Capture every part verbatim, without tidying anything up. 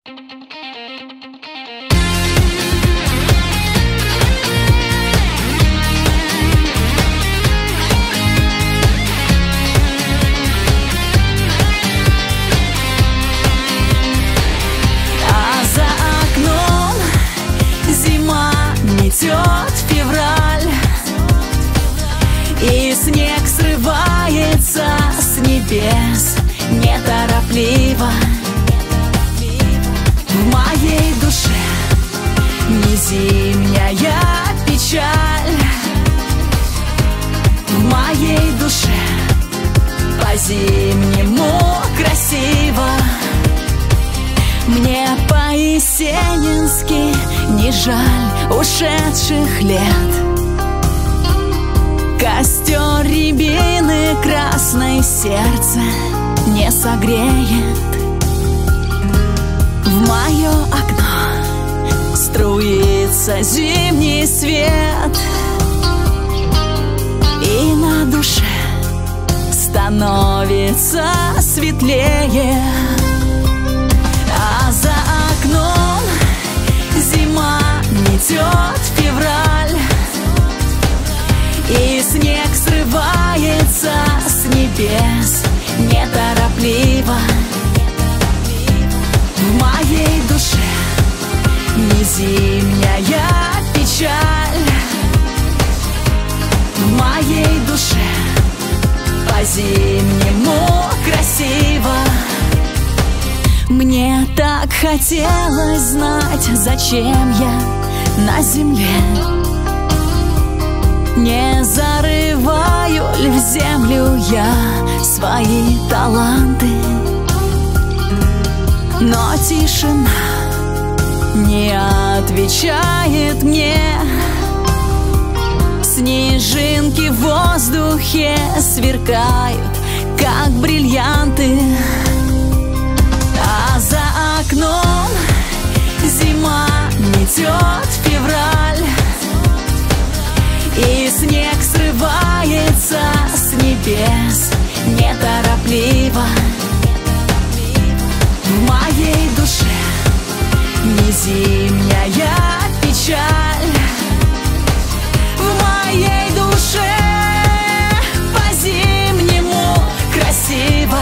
Метет февраль, и снег срывается с небес неторопливо. В моей душе не зимняя печаль, в моей душе по-зимнему красиво. Мне по-есенински не жаль ушедших лет. Костер рябины красное сердце не согреет. В мое окно струится зимний свет, и на душе становится светлее. А за окном зима метет февраль, и снег срывается с небес неторопливо. В моей душе не зимняя печаль, в моей душе по-зимнему красиво. Мне так хотелось знать, зачем я на земле. Не зарываю ли в землю я свои таланты? Но тишина не отвечает мне. Снежинки в воздухе сверкают, как бриллианты. А за окном зима метет февраль, и снег срывается с небес неторопливо. В моей душе не зимняя печаль, в моей душе по-зимнему красиво.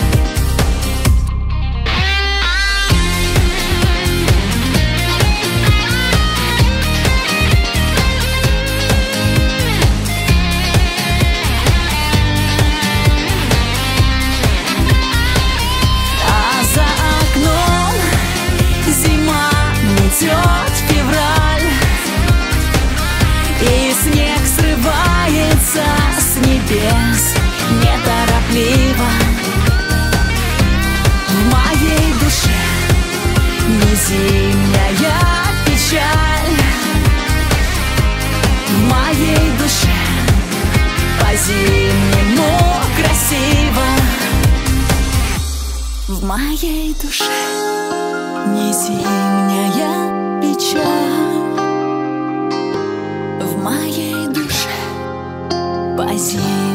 Метет февраль, и снег срывается с небес неторопливо. В моей душе не зимняя печаль, в моей душе по-зимнему красиво. В моей душе не зимняя печаль, в моей душе по-зимнему